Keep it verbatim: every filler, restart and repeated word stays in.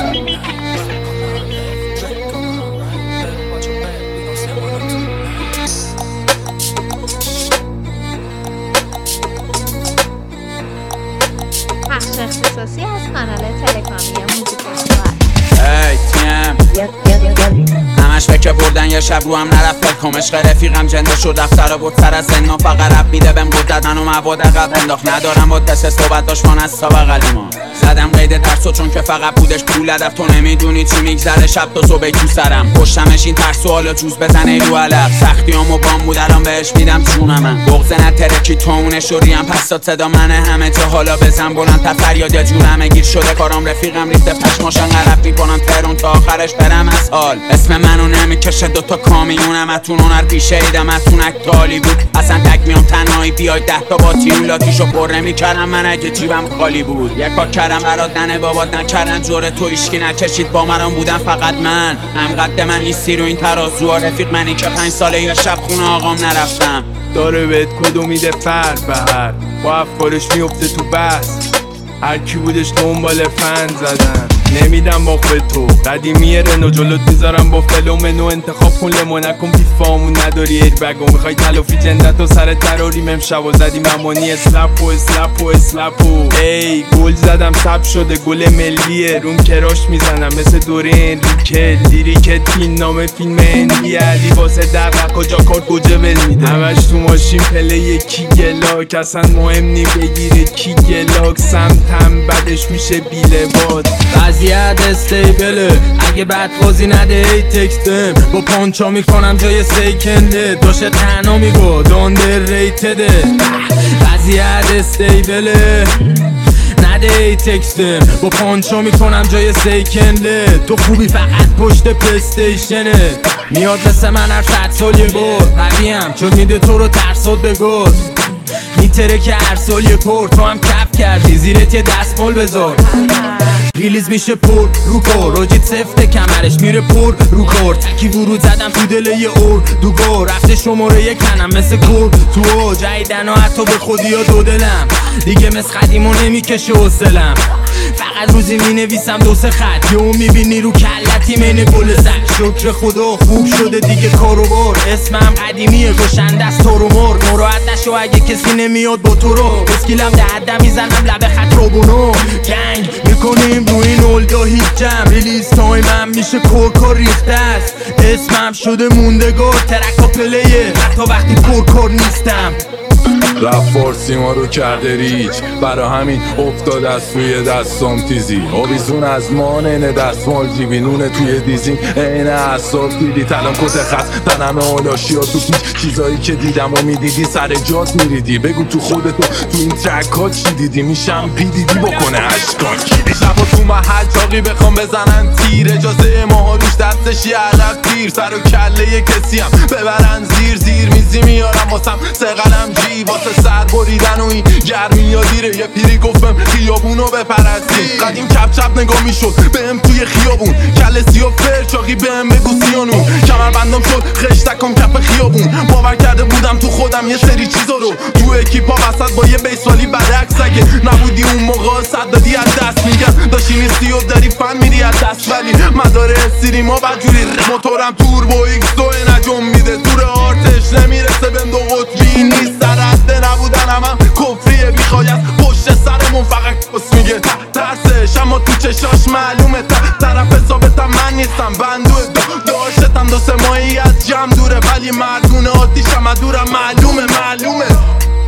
پخش اختصاصی از کانال تلگرامی موزیک اسوار. ای تیم همش فکر بردن یه شب رو هم نرفت فکرم عشق رفیقم جنده شد دفتر بود سر از سنم فقط رب میده بهم قدرت منو مواد عقب انداخت ندارم با دست صحبت داشمان از تا بغلیمان زدم قید درسو چون که فقط بودش پول هدف تو نمیدونی چی میگذره شب تا صبح تو سرم پشتمش این ترسو حالا جوز بزنه رو علف سختیامو بام بود الان بهش میدم جونم بغض نترکی تو اون شوریم پس داد صدا منه همه جا حالا بزن بلند تا فریاد یا جونم گیر شده کارام رفیقم ریخته پشماشن غرب میکنم ترون تا آخرش برم از حال اسم منو نمیکشه دوتا کامیونم اتون هنر پیشه ایدم اتون اکتالی بود اصلا تک میام تنهایی بیای ده تا با تیولاتیشو پر نمیکردم من اگه جیبم خالی بود یک پاک کردم برات ننه بابات نکردن جوره تو ایشکی نکشید با مرام بودم فقط من هم قد من نیستی رو این ترازو رفیق منی که پنج ساله یا شب خونه آقام نرفتم داره بهت کدو میده فر بهر با افکارش میفته تو بس هر کی بودش دنبال فن زدن نمیدم باخ به تو قدیمی رنو جلوت میذارم با فلومنو انتخاب کن لمو نکن پیفامون نداری ایر بگو میخوای تلافی جندت و سر تراریم امشب و زدیم امانی اسلپ و اسلپ و اسلپ و ای گل زدم سب شده گل ملیه روم کراش میزنم مثل دوره انریکه لیریکت فیلم نام فیلم هندی علی واسه دقیق کجا کارت گوجه بل میده همش تو ماشین پله یکی گلاک اصلا مهم نی بگیره کی گلاک سمتم بدش میشه بیله باد وضعیت استیبله اگه بد بازی نده ای تکستم با پانچا میکنم جای سیکنده داشته تنها میگو داندر ریتده وضعیت استیبله نده ای تکستم با پانچا میکنم جای سیکنده تو خوبی فقط پشت پلیستیشنه میاد مثل من هر صد سال یه بار قویم چون میده تو رو ترسات بگل میتره که هر سال یه پر تو هم کف کردی زیرت یه دستمال بذار ریلیز میشه پر رو کار راجیت سفته کمرش میره پر رو کار تکی ورود زدم تو دل یه اور دوگار رفته شماره یه کنم مثل کور تو او جایدن و حتی به خودی یا دو دلم دیگه مثل قدیمو نمیکشه حسلم فقط روزی مینویسم دو سه خط یه اون میبینی رو کلتی مین گل زد شکر خدا خوب شده دیگه کاروبار اسمم قدیمیه گشنده از تو رو مر نراحت نشو اگه کسی نمیاد با تو رو اسکیلم دهدم میزنم لبه خط رو بونو گنگ میکنیم رو این اولدا هیچ جم ریلیز تایمم میشه کورکار ریخته است اسمم شده موندگار ترکا پلیه حتی وقتی پرکار نیستم رفت فارسی ما رو کرده ریچ برا همین افتاد از توی دستام تیزی آویزون از ما نینه دستمال جیبی نونه توی دیزین اینه اصاب دیدی تلام کت خط تنم آلاشی ها تو پیچ چیزایی که دیدم و میدیدی سر جات میریدی بگو تو خودتو تو این ترک ها چی دیدی میشم پی دیدی بکنه اشکان کیدی شبا تو محل چاقی بخوام بزنن تیر اجازه ماها روش دستش یه علف تیر سر و کله کسی هم ببرن زیر زیر میزی میارم واسم سقلم جی واسه سر بریدن و این گرمی یا دیره یه پیری گفتم خیابونو بپرستی قدیم چپ چپ نگاه میشد بهم توی خیابون کل سیاه فرچاقی بهم بگو سیانون کمر بندم شد خشتکم کف خیابون باور کرده بودم تو خودم یه سری چیزا رو تو اکیپا وسط با یه بیسوالی برعکس اگه نبودی اون موقع صد دادی از دست میگم داشتی نیستی و داری فن میری از دست ولی مداره سیری ما بدجوری موتورم توربو ایکس دو نجم میده دور آرتش نمیرسه بهم دو قطبی نیست سرده نبودن هم کفریه میخوای از پشت سرمون فقط کس میگه ترسش اما تو چشاش معلومه طرف حسابتم من نیستم بندو داشتم دو سه ماهی از جمع دوره ولی مردونه آتیشم دورم معلومه معلومه